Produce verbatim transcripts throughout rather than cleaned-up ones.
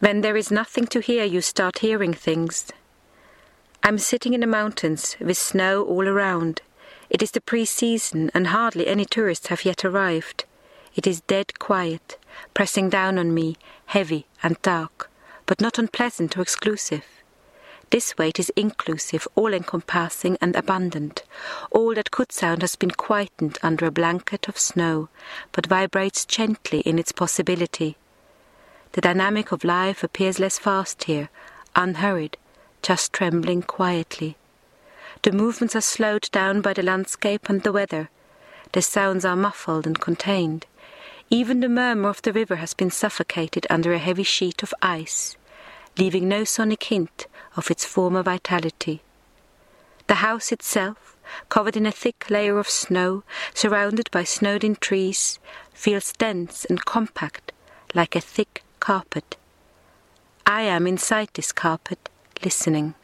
When there is nothing to hear, you start hearing things. I'm sitting in the mountains with snow all around. It is the pre-season and hardly any tourists have yet arrived. It is dead quiet, pressing down on me, heavy and dark, but not unpleasant or exclusive. This weight is inclusive, all-encompassing and abundant. All that could sound has been quietened under a blanket of snow, but vibrates gently in its possibility. The dynamic of life appears less fast here, unhurried, just trembling quietly. The movements are slowed down by the landscape and the weather. The sounds are muffled and contained. Even the murmur of the river has been suffocated under a heavy sheet of ice, leaving no sonic hint of its former vitality. The house itself, covered in a thick layer of snow, surrounded by snowed-in trees, feels dense and compact, like a thick carpet. I am inside this carpet, listening.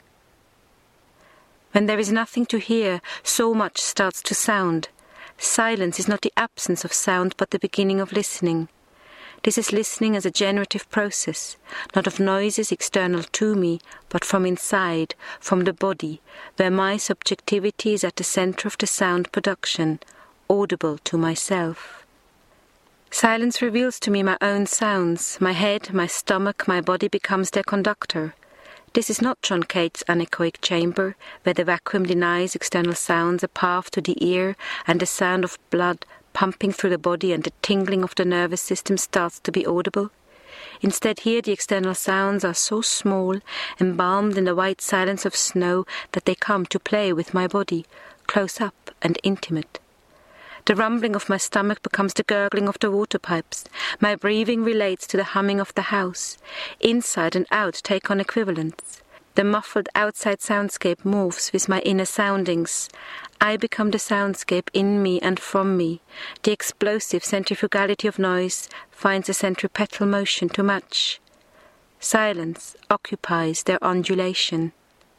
When there is nothing to hear, so much starts to sound. Silence is not the absence of sound, but the beginning of listening. This is listening as a generative process, not of noises external to me, but from inside, from the body, where my subjectivity is at the center of the sound production, audible to myself. Silence reveals to me my own sounds. My head, my stomach, my body becomes their conductor. This is not John Cage's anechoic chamber, where the vacuum denies external sounds a path to the ear and the sound of blood pumping through the body and the tingling of the nervous system starts to be audible. Instead, here the external sounds are so small, embalmed in the white silence of snow, that they come to play with my body, close up and intimate. The rumbling of my stomach becomes the gurgling of the water pipes. My breathing relates to the humming of the house. Inside and out take on equivalents. The muffled outside soundscape morphs with my inner soundings. I become the soundscape in me and from me. The explosive centrifugality of noise finds a centripetal motion to match. Silence occupies their undulation.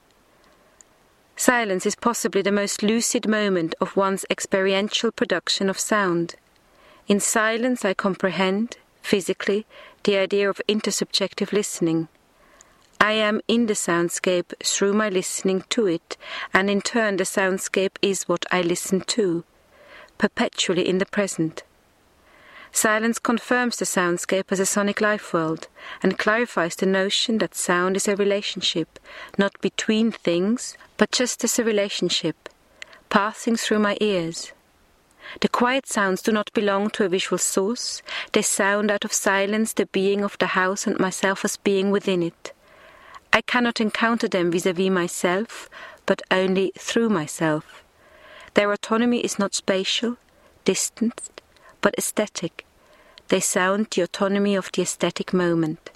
Silence is possibly the most lucid moment of one's experiential production of sound. In silence I comprehend, physically, the idea of intersubjective listening. I am in the soundscape through my listening to it, and in turn the soundscape is what I listen to, perpetually in the present. Silence confirms the soundscape as a sonic life world, and clarifies the notion that sound is a relationship, not between things, but just as a relationship, passing through my ears. The quiet sounds do not belong to a visual source. They sound out of silence the being of the house and myself as being within it. I cannot encounter them vis-à-vis myself, but only through myself. Their autonomy is not spatial, distanced, but aesthetic. They sound the autonomy of the aesthetic moment.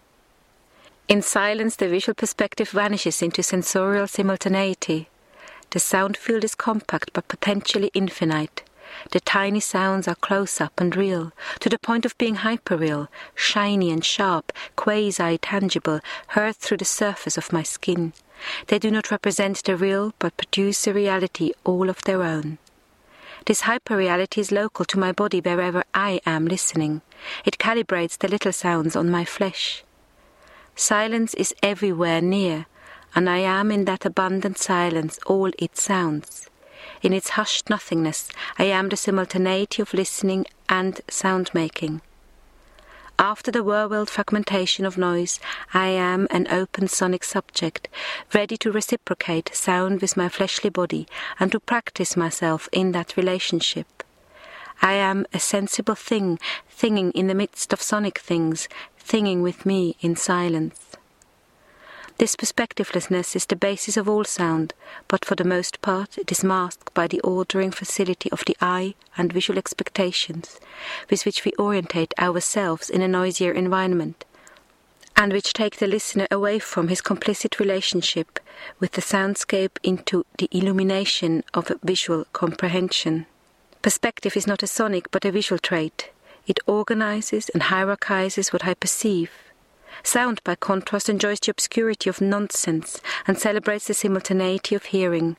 In silence, the visual perspective vanishes into sensorial simultaneity. The sound field is compact but potentially infinite. The tiny sounds are close-up and real, to the point of being hyperreal, shiny and sharp, quasi-tangible, heard through the surface of my skin. They do not represent the real, but produce a reality all of their own. This hyperreality is local to my body wherever I am listening. It calibrates the little sounds on my flesh. Silence is everywhere near, and I am in that abundant silence all its sounds. In its hushed nothingness, I am the simultaneity of listening and sound-making. After the whirlwind fragmentation of noise, I am an open sonic subject, ready to reciprocate sound with my fleshly body and to practice myself in that relationship. I am a sensible thing, thinging in the midst of sonic things, thinging with me in silence. This perspectivelessness is the basis of all sound, but for the most part it is masked by the ordering facility of the eye and visual expectations with which we orientate ourselves in a noisier environment, and which take the listener away from his complicit relationship with the soundscape into the illumination of visual comprehension. Perspective is not a sonic but a visual trait. It organizes and hierarchizes what I perceive. Sound, by contrast, enjoys the obscurity of nonsense and celebrates the simultaneity of hearing.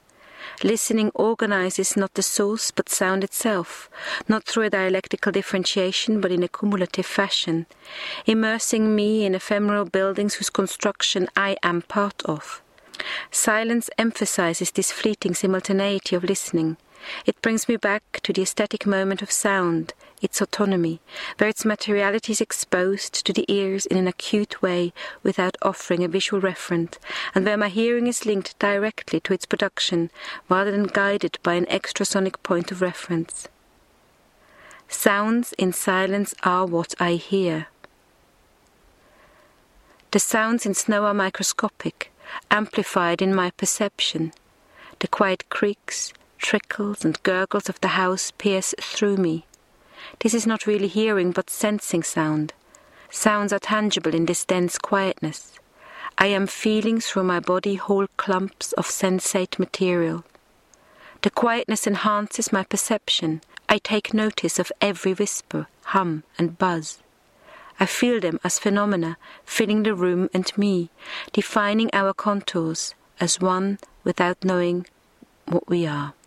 Listening organizes not the source but sound itself, not through a dialectical differentiation but in a cumulative fashion, immersing me in ephemeral buildings whose construction I am part of. Silence emphasizes this fleeting simultaneity of listening. It brings me back to the aesthetic moment of sound, its autonomy, where its materiality is exposed to the ears in an acute way without offering a visual referent, and where my hearing is linked directly to its production rather than guided by an extrasonic point of reference. Sounds in silence are what I hear. The sounds in snow are microscopic, amplified in my perception. The quiet creaks, trickles and gurgles of the house pierce through me. This is not really hearing but sensing sound. Sounds are tangible in this dense quietness. I am feeling through my body whole clumps of sensate material. The quietness enhances my perception. I take notice of every whisper, hum and buzz. I feel them as phenomena, filling the room and me, defining our contours as one without knowing what we are.